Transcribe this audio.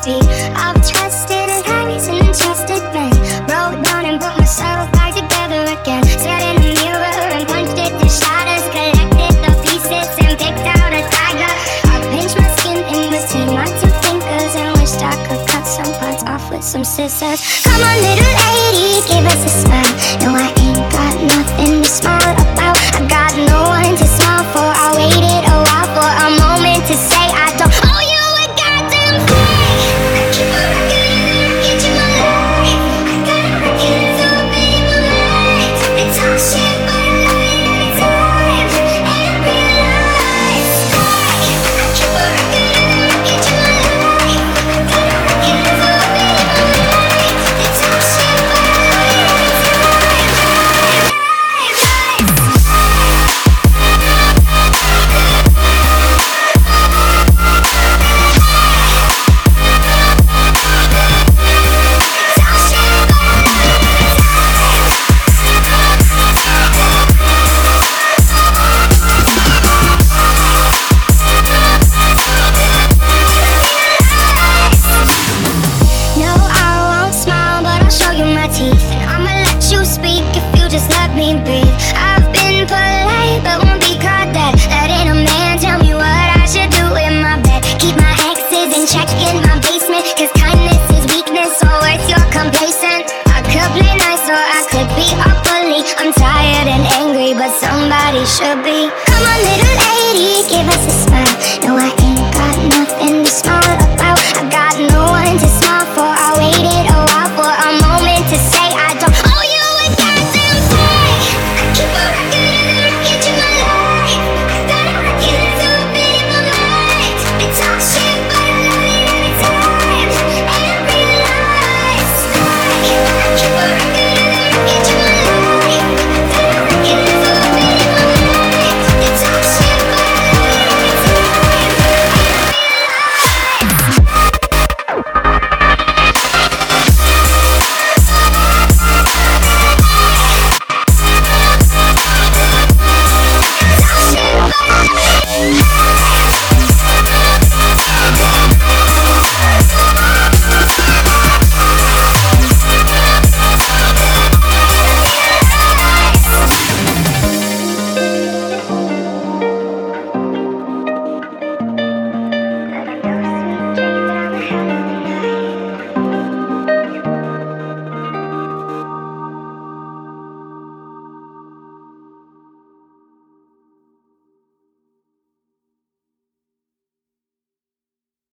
be. I've trusted lies and trusted men. Broke down and put myself back together again. Sat in the mirror and punched it to shatters. Collected the pieces and picked out a tiger. I pinched my skin in between my two fingers and wished I could cut some parts off with some scissors. Come on, little lady, give us a smile. No, I ain't got nothing to smile about. I got no one to smile for. I waited a while for a moment to say I don't owe you a goddamn thing. I keep on rocking and rocking to my life. I gotta rock it until I pay my life. It's all shit, but I love it every time. And I realize why. I keep on rocking and rocking to my life. I gotta rock it until I pay my life. It's all shit, but I love it every time. No, I won't smile, but I'll show you my teeth. And I'ma let you speak if you just let me breathe. I've been polite, but won't be caught dead. Letting a man tell me what I should do in my bed. Keep my exes in check in my basement, cause kindness is weakness, or worse, you're complacent. I could play nice or I could be a bully. I'm tired and angry, but somebody should be. Come on, little lady, give us a smile. No, I ain't got nothing to smile